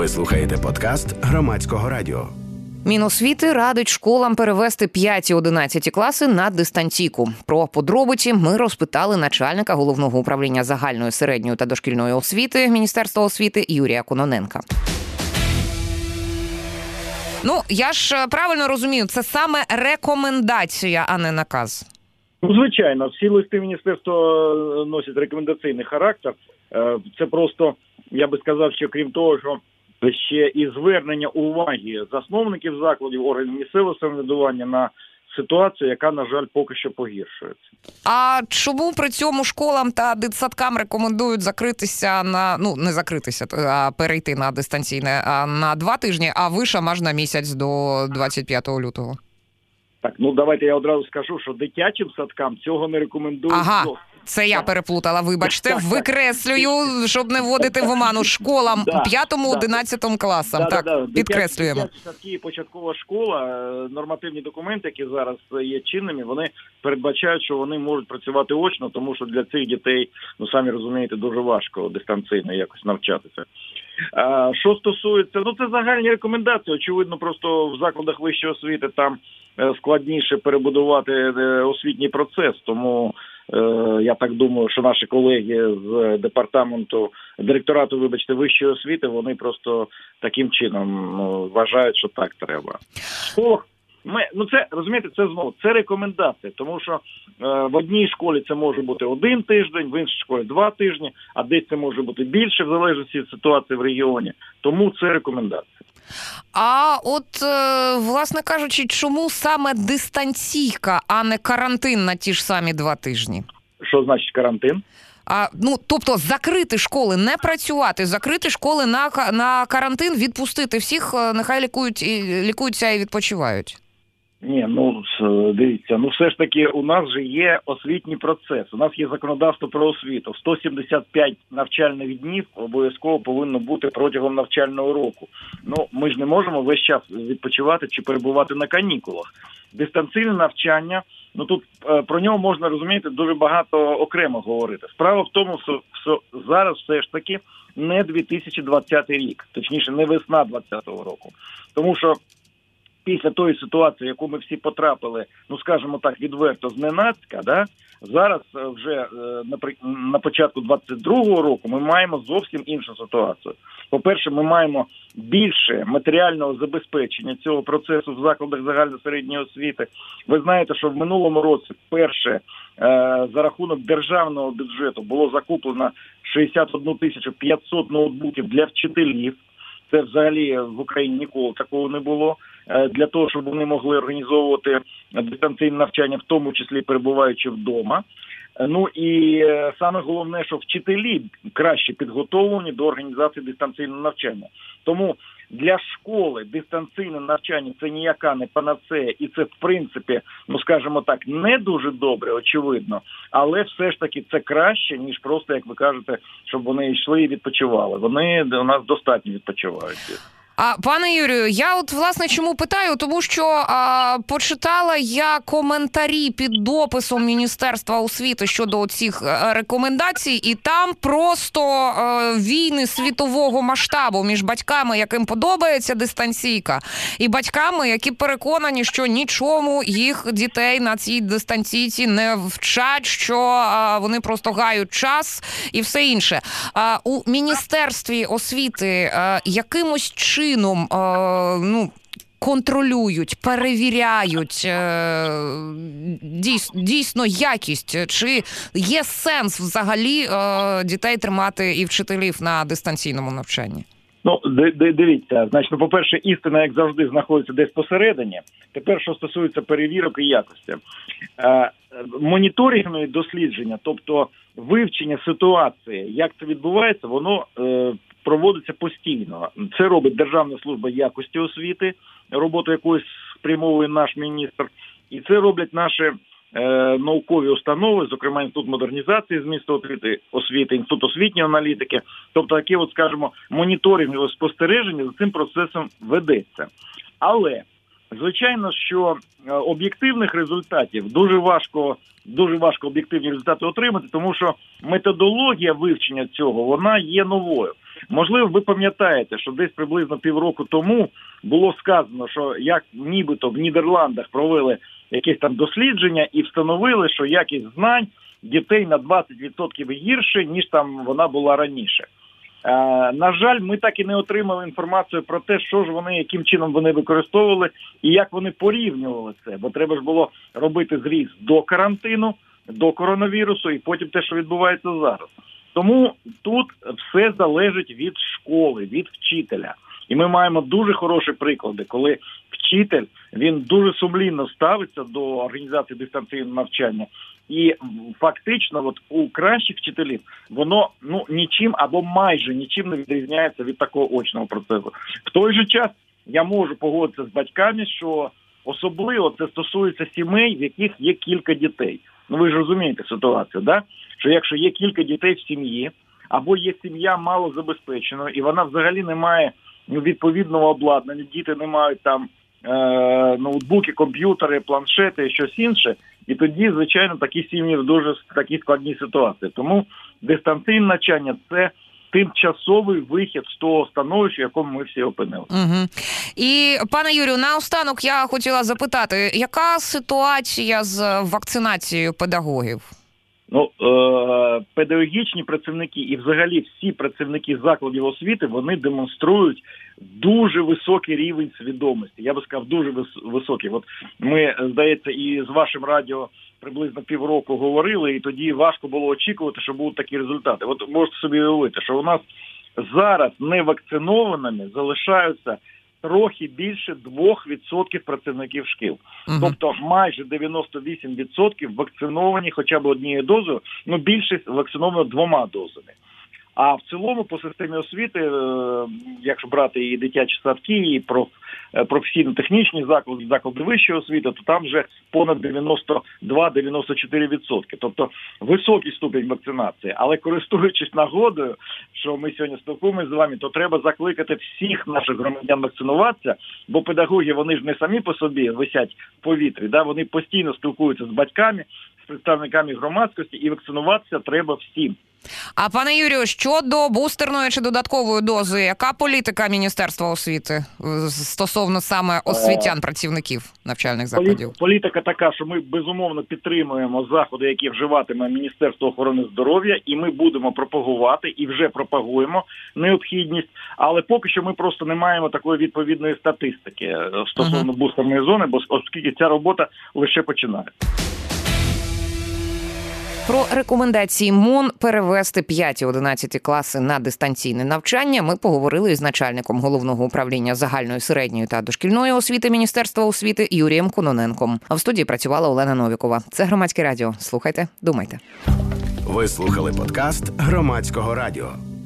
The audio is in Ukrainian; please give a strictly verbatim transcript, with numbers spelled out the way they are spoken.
Ви слухаєте подкаст Громадського радіо. Міносвіти радить школам перевести п'яті-одинадцяті класи на дистанційку. Про подробиці ми розпитали начальника Головного управління загальної середньої та дошкільної освіти Міністерства освіти Юрія Кононенка. Ну, я ж правильно розумію, це саме рекомендація, а не наказ? Ну, звичайно, всі листи міністерства носять рекомендаційний характер. Це просто, я би сказав, що крім того, що ще і звернення уваги засновників закладів, органів місцевого самоврядування на ситуацію, яка, на жаль, поки що погіршується. А чому при цьому школам та дитсадкам рекомендують закритися на, ну, не закритися, а перейти на дистанційне а на два тижні, а вишам аж на місяць до двадцять п'ятого лютого? Так, ну давайте я одразу скажу, що дитячим садкам цього не рекомендують. Ага. Це я переплутала, вибачте, так, викреслюю, щоб не вводити в оману школам п'ятому-одинадцятому класам. Да, так, да, да. підкреслюємо. Дитячі садки і початкова школа, нормативні документи, які зараз є чинними, вони передбачають, що вони можуть працювати очно, тому що для цих дітей, ну самі розумієте, дуже важко дистанційно якось навчатися. А, що стосується, ну це загальні рекомендації, очевидно, просто в закладах вищої освіти там складніше перебудувати освітній процес, тому я так думаю, що наші колеги з департаменту, директорату, вибачте, вищої освіти, вони просто таким чином ну, вважають, що так треба. Ох, ми, ну це, розумієте, це знову, це рекомендація, тому що е, в одній школі це може бути один тиждень, в іншій школі два тижні, а десь це може бути більше, в залежності від ситуації в регіоні. Тому це рекомендація. А от, власне кажучи, чому саме дистанційка, а не карантин на ті ж самі два тижні? Що значить карантин? А, ну, тобто закрити школи, не працювати, закрити школи на, на карантин, відпустити всіх, нехай лікують, лікуються і відпочивають. Ні, ну, дивіться, ну все ж таки у нас же є освітній процес, у нас є законодавство про освіту. сто сімдесят п'ять навчальних днів обов'язково повинно бути протягом навчального року. Ну, ми ж не можемо весь час відпочивати чи перебувати на канікулах. Дистанційне навчання, ну тут е, про нього можна, розумієте, дуже багато окремо говорити. Справа в тому, що, що зараз все ж таки не дві тисячі двадцятий рік, точніше не весна двадцятого року. Тому що після тої ситуації, в яку ми всі потрапили, ну, скажімо так, відверто, зненацька, да, зараз вже на початку двадцять другого року ми маємо зовсім іншу ситуацію. По-перше, ми маємо більше матеріального забезпечення цього процесу в закладах загальної середньої освіти. Ви знаєте, що в минулому році перше за рахунок державного бюджету було закуплено шістдесят одну тисячу п'ятсот ноутбуків для вчителів. Це взагалі в Україні ніколи такого не було. Для того, щоб вони могли організовувати дистанційне навчання, в тому числі перебуваючи вдома. Ну і саме головне, що вчителі краще підготовлені до організації дистанційного навчання. Тому для школи дистанційне навчання – це ніяка не панацея, і це, в принципі, ну, скажімо так, не дуже добре, очевидно, але все ж таки це краще, ніж просто, як ви кажете, щоб вони йшли і відпочивали. Вони у нас достатньо відпочивають. А, пане Юрію, я от, власне, чому питаю? Тому що а, почитала я коментарі під дописом Міністерства освіти щодо цих рекомендацій, і там просто а, війни світового масштабу між батьками, яким подобається дистанційка, і батьками, які переконані, що нічому їх дітей на цій дистанційці не вчать, що а, вони просто гають час і все інше. А, у Міністерстві освіти а, якимось чином чином, ну, контролюють, перевіряють дійсно, дійсно якість? Чи є сенс взагалі дітей тримати і вчителів на дистанційному навчанні? Ну, дивіться, значить, ну, по-перше, істина, як завжди, знаходиться десь посередині. Тепер, що стосується перевірок і якості. Моніторингові дослідження, тобто вивчення ситуації, як це відбувається, воно проводиться постійно. Це робить Державна служба якості освіти, роботу якоїсь спрямовує наш міністр, і це роблять наші е, наукові установи, зокрема Інститут модернізації змісту освіти, освіти, Інститут освітньої аналітики, тобто таке, от, скажімо, моніторингове спостереження за цим процесом ведеться. Але, звичайно, що об'єктивних результатів дуже важко, дуже важко об'єктивні результати отримати, тому що методологія вивчення цього, вона є новою. Можливо, ви пам'ятаєте, що десь приблизно півроку тому було сказано, що як нібито в Нідерландах провели якесь там дослідження і встановили, що якість знань дітей на двадцять відсотків гірше, ніж там вона була раніше. Е, на жаль, ми так і не отримали інформацію про те, що ж вони, яким чином вони використовували і як вони порівнювали це. Бо треба ж було робити зріз до карантину, до коронавірусу і потім те, що відбувається зараз. Тому тут все залежить від школи, від вчителя. І ми маємо дуже хороші приклади, коли вчитель, він дуже сумлінно ставиться до організації дистанційного навчання. І фактично от у кращих вчителів воно ну нічим або майже нічим не відрізняється від такого очного процесу. В той же час я можу погодитися з батьками, що особливо це стосується сімей, в яких є кілька дітей. Ну ви ж розумієте ситуацію, да? Що якщо є кілька дітей в сім'ї, або є сім'я малозабезпечена, і вона взагалі не має відповідного обладнання, діти не мають там е, ноутбуки, комп'ютери, планшети і щось інше, і тоді, звичайно, такі сім'ї в дуже такі складні ситуації. Тому дистанційне навчання – це тимчасовий вихід з того становища, в якому ми всі опинилися. Угу. І, пане Юрію, наостанок я хотіла запитати, яка ситуація з вакцинацією педагогів? Ну, е- педагогічні працівники і взагалі всі працівники закладів освіти, вони демонструють дуже високий рівень свідомості. Я би сказав, дуже вис- високий. От ми, здається, і з вашим радіо приблизно півроку говорили, і тоді важко було очікувати, що будуть такі результати. От можете собі уявити, що у нас зараз невакцинованими залишаються трохи більше двох відсотків працівників шкіл. Uh-huh. Тобто майже дев'яносто вісім відсотків вакциновані хоча б однією дозою, ну більшість вакциновано двома дозами. А в цілому по системі освіти, якщо брати і дитячі садки, і професійно-технічні заклади, заклади вищої освіти, то там вже понад дев'яносто два - дев'яносто чотири відсотки. Тобто високий ступінь вакцинації. Але користуючись нагодою, що ми сьогодні спілкуємося з вами, то треба закликати всіх наших громадян вакцинуватися, бо педагоги, вони ж не самі по собі висять в повітрі, да? Вони постійно спілкуються з батьками, з представниками громадськості, і вакцинуватися треба всім. А, пане Юрію, щодо бустерної чи додаткової дози, яка політика Міністерства освіти стосовно саме освітян, працівників навчальних закладів? Політика така, що ми безумовно підтримуємо заходи, які вживатиме Міністерство охорони здоров'я, і ми будемо пропагувати, і вже пропагуємо необхідність, але поки що ми просто не маємо такої відповідної статистики стосовно uh-huh. бустерної зони, бо оскільки ця робота лише починається. Про рекомендації МОН перевести п'яті-одинадцяті класи на дистанційне навчання ми поговорили із начальником Головного управління загальної середньої та дошкільної освіти Міністерства освіти Юрієм Кононенком. А в студії працювала Олена Новікова. Це Громадське радіо. Слухайте, думайте. Ви слухали подкаст Громадського радіо.